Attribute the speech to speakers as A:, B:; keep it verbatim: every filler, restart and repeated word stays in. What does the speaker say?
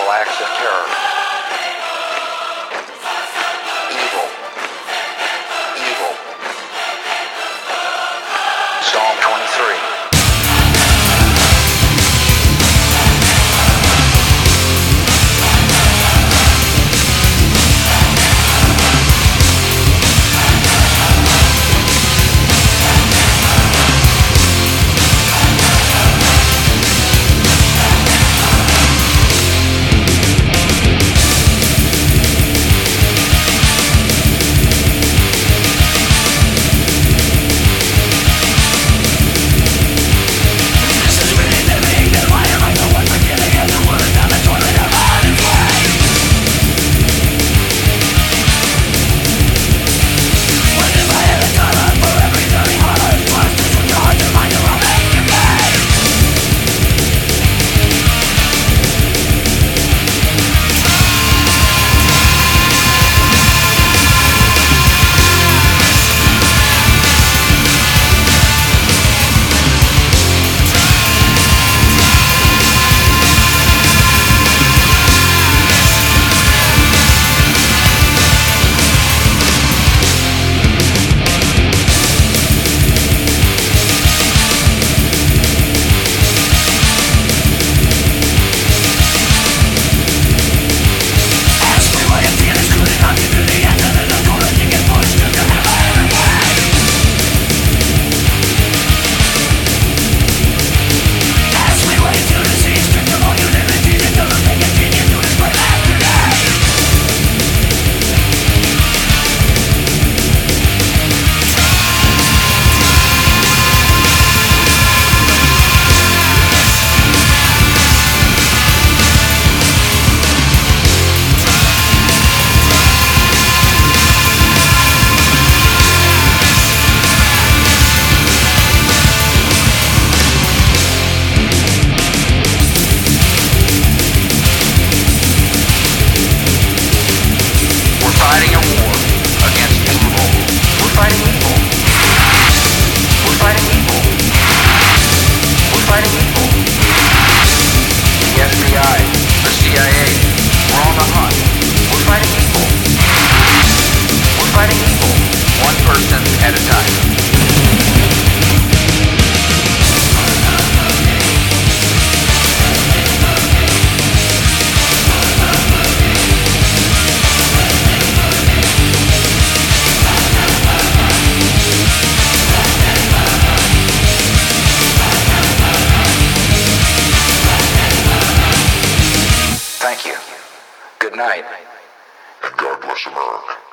A: terrible acts of terror. Evil. Evil. Psalm twenty-three. Fighting a war against evil. We're fighting evil. We're fighting evil. We're fighting evil. The F B I, the C I A, we're on the hunt. We're fighting evil. We're fighting evil, one person at a time. Thank you. Good night.
B: And God bless America.